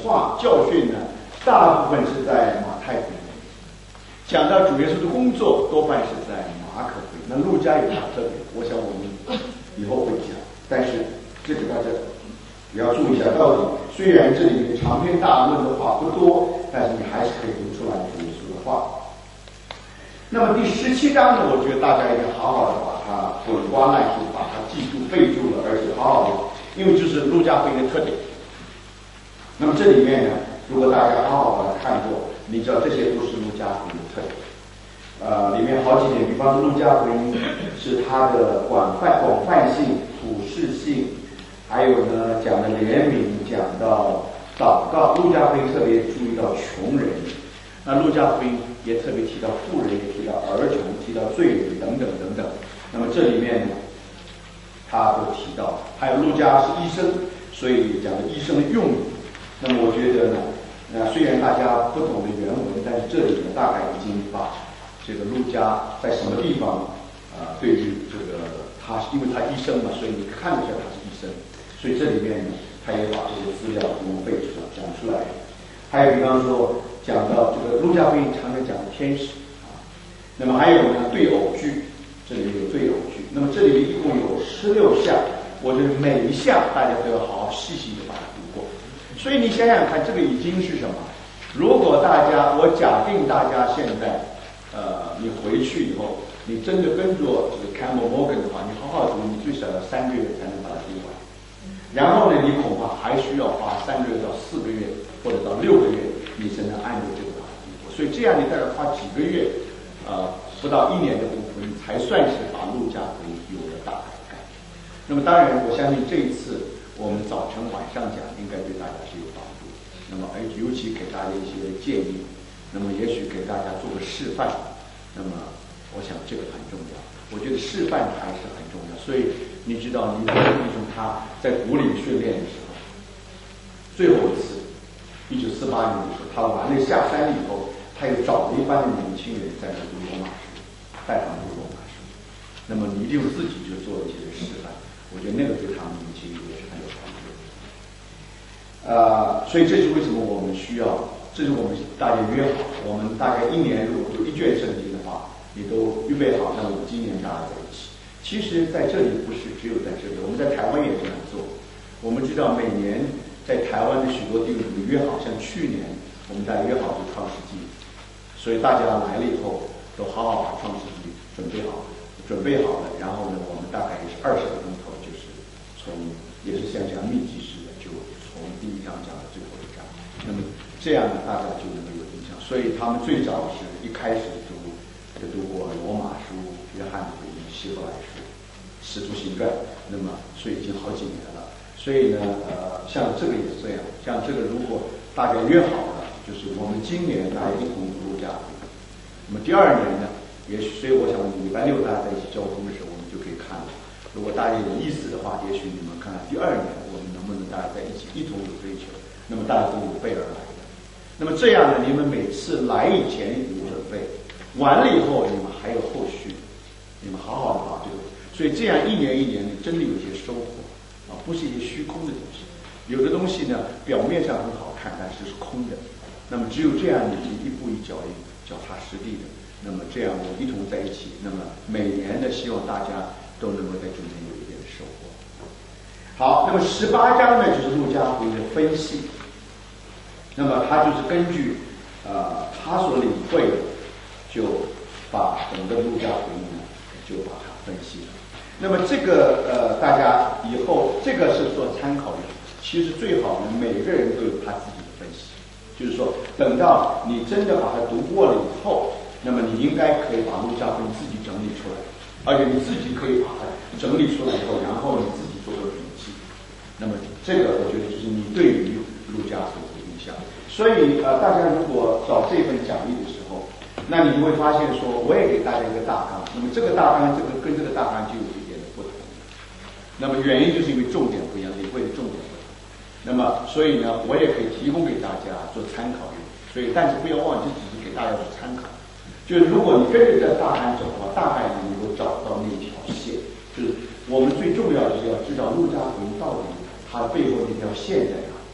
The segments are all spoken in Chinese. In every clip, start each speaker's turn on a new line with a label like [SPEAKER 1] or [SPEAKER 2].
[SPEAKER 1] 话教训呢，大部分是在马太福音。讲到主耶稣的工作，多半是在马可福音。那路加有他特别，我想我们以后会讲。但是这个大家也要注意一下，到底虽然这里面长篇大论的话不多，但是你还是可以读出来主耶稣的话。那么第17章呢，我觉得大家一定好好的把它滚瓜烂熟，把它记住背住了，而且好好的，因为这是路加福音的特点。那么这里面呢，如果大家好好的看过，你知道这些都是路加福音的特点。里面好几点，比方说路加福音是它的广泛性、普世性，还有呢讲的怜悯，讲到祷告。路加福音特别注意到穷人，那路加福音也特别提到富人，也提到儿童，提到罪人等等等等。那么这里面呢，他都提到，还有路加是医生，所以讲的医生的用语。那么我觉得呢，虽然大家不懂得原文，但是这里呢大概已经把这个路加在什么地方对于这个他，因为他医生嘛，所以你看得出来他是医生，所以这里面呢他也把这些资料给我们背出来讲出来。还有比方说讲到这个路加福音常常讲的天使那么还有呢对偶句，这里有对偶句。那么这里面一共有16项，我觉得每一项大家都要好好细细的把它读过。所以你想想看，这个已经是什么？如果我假定大家现在你回去以后，你真的跟着这个 Campbell Morgan 的话，你好好读，你最少要3个月才能把它读完。然后呢，你恐怕还需要花3个月到4个月，或者到6个月，你才能按照这个把它读过。所以这样你大概花几个月，不到1年的功夫，你才算是把路加福音有了大概的概念。那么当然，我相信这一次我们早晨晚上讲，应该对大家是有帮助。那么尤其给大家一些建议，那么也许给大家做个示范。那么我想这个很重要，我觉得示范还是很重要。所以你知道，你的弟兄他在古岭训练的时候，最后一次1948年的时候，他完了下山以后，他又找了一班的年轻人在那读罗马书，带他们读罗马书。那么你一定自己就做一些示范，我觉得那个对他们年轻人也是很有帮助。所以这是为什么我们需要，这是我们大家约好，我们大概1年如果读1卷圣经的话，你都预备好，那我们今年大家在一起。其实在这里不是只有在这里，我们在台湾也这样做。我们知道每年在台湾的许多地方约好，像去年我们大家约好读创世纪，所以大家来了以后都好好把创世纪准备好了，然后呢，我们大概也是20个钟头，就是也是像讲密集式的，就从第1章讲到最后1章。那么这样呢，大家就能够有印象。所以他们最早是一开始就读过罗马书、约翰福音、希伯来书、使徒行传，那么所以已经好几年了。所以呢，像这个也是这样，像这个如果大家约好了，就是我们今年大家一同读路加福音。那么第2年呢，也许，所以我想礼拜6大家在一起交通的时候，我们就可以看了。如果大家有意思的话，也许你们看看第2年我们能不能大家在一起一同有追求，那么大家都有备而来的。那么这样呢，你们每次来以前有准备，完了以后你们还有后续，你们好好的把这个，所以这样1年1年的真的有些收获不是一些虚空的东西。有的东西呢，表面上很好看，但是是空的。那么只有这样，你是一步一脚印，脚踏实地的。那么这样我们一同在一起，那么每年的希望大家都能够在中间有一点收获。好，那么18章呢，就是路加福音的分析。那么他就是根据他所领会的，就把整个路加福音呢，就把它分析了。那么这个大家以后这个是做参考用，其实最好呢，每个人都有他自己的分析。就是说，等到你真的把它读过了以后，那么你应该可以把路加福音自己整理出来，而且你自己可以把它整理出来以后，然后你自己做个笔记。那么这个我觉得就是你对于路加福音的印象。所以大家如果找这份讲义的时候，那你就会发现说，我也给大家一个大纲。那么这个大纲跟这个大纲就有一点的不同。那么原因就是因为重点不一样，领会的重点不同。那么所以呢，我也可以提供给大家做参考用。所以但是不要忘记，只是给大家做参考。就是如果你跟着这大纲走的话，大概你能够找到那条线。就是我们最重要的是要知道路加福音到底它背后那条线在哪，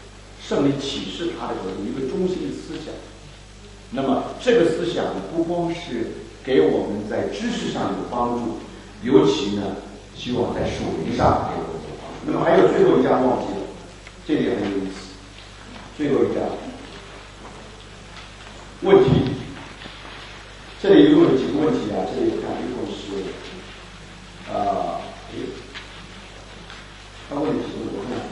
[SPEAKER 1] 圣灵启示他的时候有一个中心的思想。那么这个思想呢，不光是给我们在知识上有帮助，尤其呢，希望在属灵上给我们有帮助。那么还有最后一章忘记了，这点很有意思。最后一章问题，这里一共有几个问题啊？这里看一共是他问题是多少？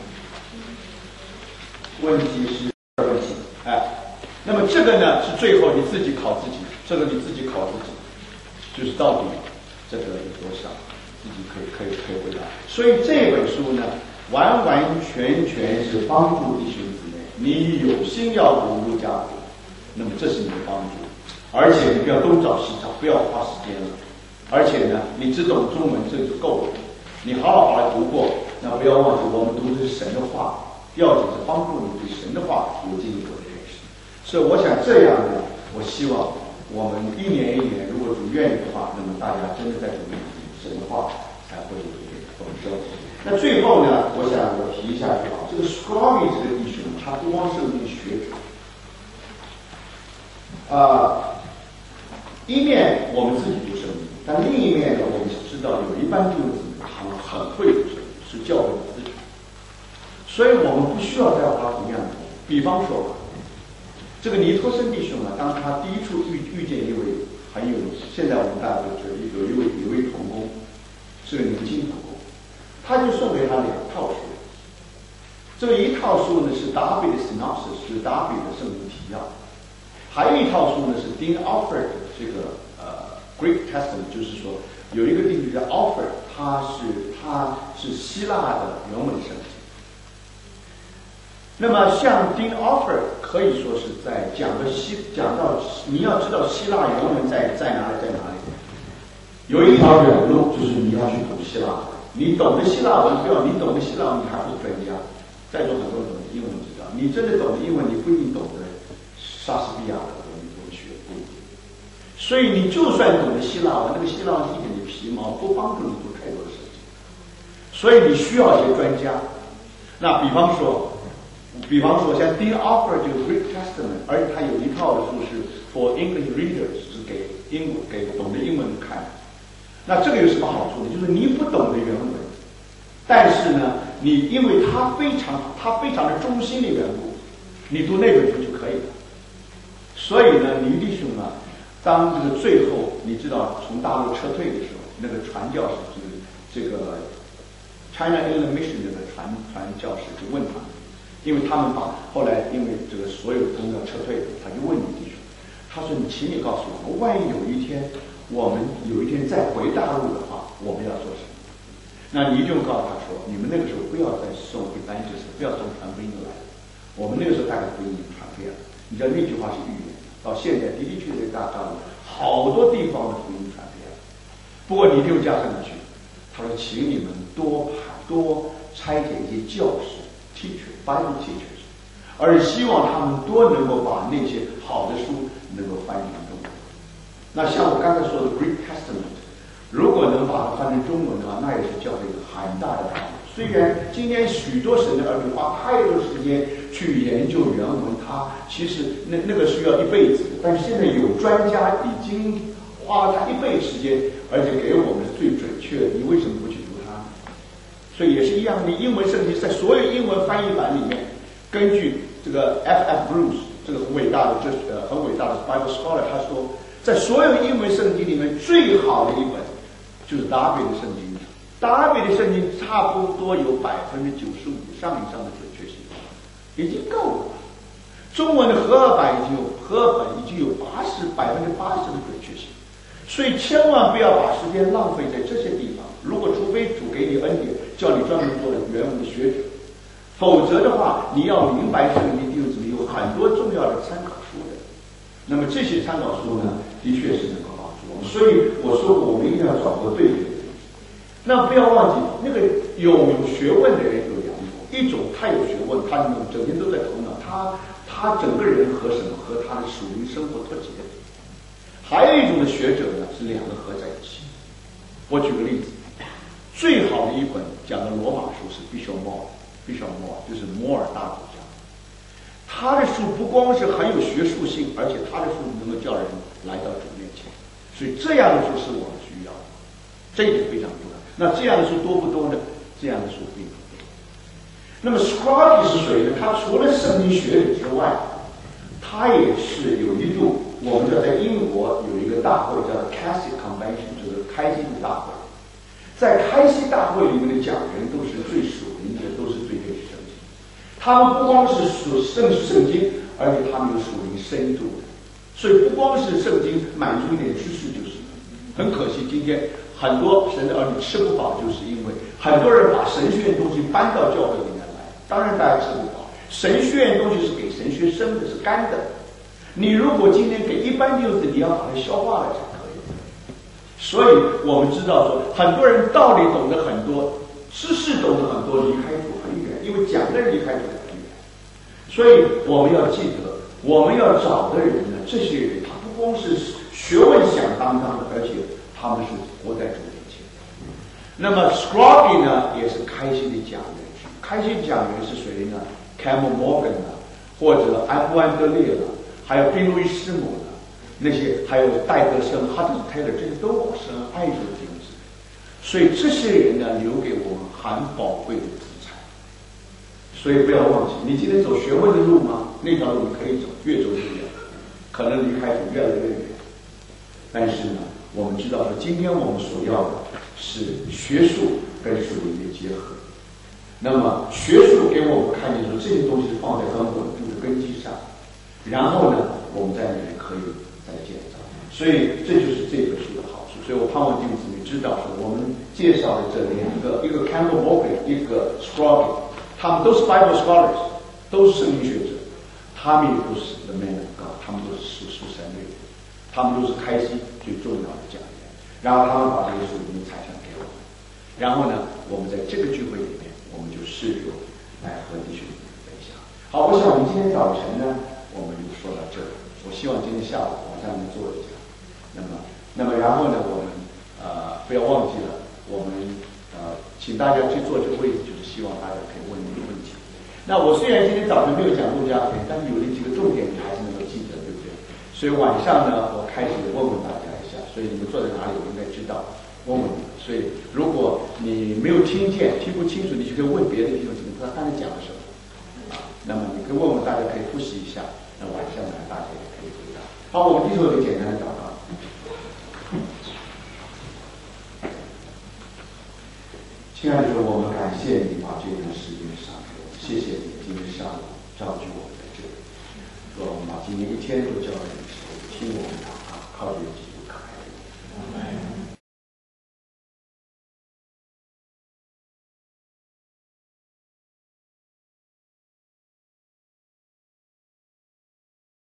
[SPEAKER 1] 问题是2问题，那么这个呢是最后你自己考自己，这个你自己考自己，就是到底这个有多少，自己可以回答。所以这本书呢，完完全全是帮助弟兄姊妹，你有心要读路加福音，那么这是你的帮助，而且你不要东找西找，不要花时间了，而且呢，你只懂中文这就够了，你好好的读过，那不要忘记我们读的是神的话，要紧是帮助你对神的话有进一步的认识。所以我想这样呢，我希望我们一年一年，如果主愿意的话，那么大家真的在读神的话才会有一个丰收。那最后呢，我想我提一下就好，这个 Scroggie 这个弟兄，他不光是一个学者，一面我们自己读圣经，但另一面呢，我们知道有一班弟兄姊妹他们很会读圣经，是教会的资产，所以我们不需要再花同样的功夫。比方说吧，这个尼托生弟兄呢，当他第一处遇见一位很有，现在我们大家都知道有一位童工，是个年轻童工，他就送给他2套书。这个一套书呢是达比的 synopsis， 是达比的圣经提要，还有一套书呢是 Dean Alford 这个Greek Testament， 就是说有一个弟兄叫 Alford， 他是希腊的原文圣经。那么像 Dean Alford 可以说是在讲到你要知道希腊原文在哪里，有一条远路就是你要去读希腊文，你懂得希腊文，不要你懂得希腊文，你还不是专家。在座很多人懂得英文知道，你真的懂得英文，你不一定懂得莎士比亚的文学，不一定。所以你就算懂得希腊文，那个希腊文是一点的皮毛，不帮助你做太多的事情。所以你需要一些专家。那比方说像 Dean Alford 这个 Greek Testament， 而且他有一套的书是 for English readers， 是给懂得英文看的。那这个有什么好处呢？就是你不懂得原文，但是呢，你因为它非常的中心的缘故，你读那本书就可以了。所以呢，尼弟兄啊，当这个最后你知道从大陆撤退的时候，那个传教士就是这个 China Inland Mission 的传教士就问他们，因为他们后来因为这个所有的宗教撤退，他就问尼弟兄，他说：“请你告诉我们，万一有一天我们再回大陆的话，我们要做什么？”那尼就告诉他说：“你们那个时候不要再送evangelist，不要送传福音的来了。我们那个时候大概福音已经传遍了。你知道那句话是预言，到现在的确在大陆好多地方的福音传遍了。不过尼就加上去，他说，请你们多差遣一些教师 Bible teachers， 而希望他们多能够把那些好的书能够翻译成中文。那像我刚才说的 Greek Testament。”如果能把它翻成中文的话，那也是教会一个很大的帮助。虽然今天许多神的儿女花太多时间去研究原文，它其实那个需要一辈子，但是现在有专家已经花了他1倍时间，而且给我们是最准确的，你为什么不去读它？所以也是一样，你英文圣经在所有英文翻译版里面，根据这个 F.F. Bruce 这个很伟大的Bible scholar， 他说，在所有英文圣经里面最好的一本就是达比的圣经，达比的圣经差不多有95%以上的准确性，已经够了。中文的和合本已经有80%的准确性，所以千万不要把时间浪费在这些地方。如果除非主给你恩典，叫你专门做原文的学者，否则的话，你要明白圣经弟兄姊妹有很多重要的参考书的。那么这些参考书呢，的确是能够帮助我们。所以我说过，我们一定要找个对的人。那不要忘记，那个有学问的人有2种，一种他有学问，他整天都在头脑，他整个人和他的属灵生活脱节。还有一种的学者呢，是2个合在一起。我举个例子，最好的一本讲的罗马书是 Bishop Moore， 就是摩尔大主教。 他的书不光是很有学术性，而且他的书能够叫人来到主面前，所以这样的书是我们需要的，这一点非常重要。那这样的书多不多呢？这样的书并不多。那么 Scroggie 是谁呢？他除了圣经学理之外，他也是有一度我们叫在英国有一个大会叫 Cassy Convention， 就是开西的大会。在开西大会里面的讲人都是最属灵的，都是最认识圣经。他们不光是圣经，而且他们有属灵深度的。所以不光是圣经满足一点知识就是。很可惜，今天很多神的儿女吃不饱，就是因为很多人把神学院东西搬到教会里面来。当然大家吃不饱，神学院东西是给神学生的，是干的。你如果今天给一般弟兄，你要把它消化了才可以。所以我们知道说，很多人道理懂得很多，知识懂得很多，离开主很远，因为讲的人离开主很远。所以我们要记得，我们要找的人呢，这些人他不光是学问响当当的，而且他们是活在主面前。那么 Scroggie 呢，也是开心的讲员。开心讲员是谁呢 ？Campbell Morgan 啊，或者安布安德烈了，还有宾路易师母呢，那些还有戴德生、哈特泰勒，这些都我深爱主的弟兄姊妹。所以这些人呢，留给我们很宝贵的资产。所以不要忘记，你今天走学问的路吗？那条路你可以走，越走越远，可能离开主越来越远。但是呢，我们知道说，今天我们所要的是学术跟属灵的结合。那么学术给我们看见说，这些东西是放在很稳固的根基上，然后呢，我们在里面可以再建造。所以这就是这本书的好处。所以我盼望弟兄姊妹知道说，我们介绍的这两个，一个 Campbell Morgan， 一个 Scroggie， 他们都是 Bible scholars， 都是圣经学者，他们也都是 the man of God， 他们都是属神的人，他们都是开西最重要的讲员。然后他们把这个属灵财产给我们，然后呢，我们在这个聚会里面，我们就试着来和弟兄分享。好，我想我们今天早晨呢，我们就说到这里。我希望今天下午晚上能做一下。那么然后呢，我们不要忘记了，我们请大家去做这个会议，就是希望大家可以问这个问题。那我虽然今天早晨没有讲路加福音，但是有那几个重点你还是能够记得，对不对？所以晚上呢，我开始问问大家一下，所以你们坐在哪里，我应该知道，问问你。所以如果你没有听见、听不清楚，你就可以问别的弟兄姊妹，他刚才讲了什么啊？那么你可以问问大家，可以复习一下。那晚上呢，大家也可以回答。好，我们低头有个简单的祷告。亲爱的主，我们感谢你把这段时间赏给我们，谢谢你今天上午召集我们在这里，说我们把今天一天都交在你手里，听我们祷告，靠着有几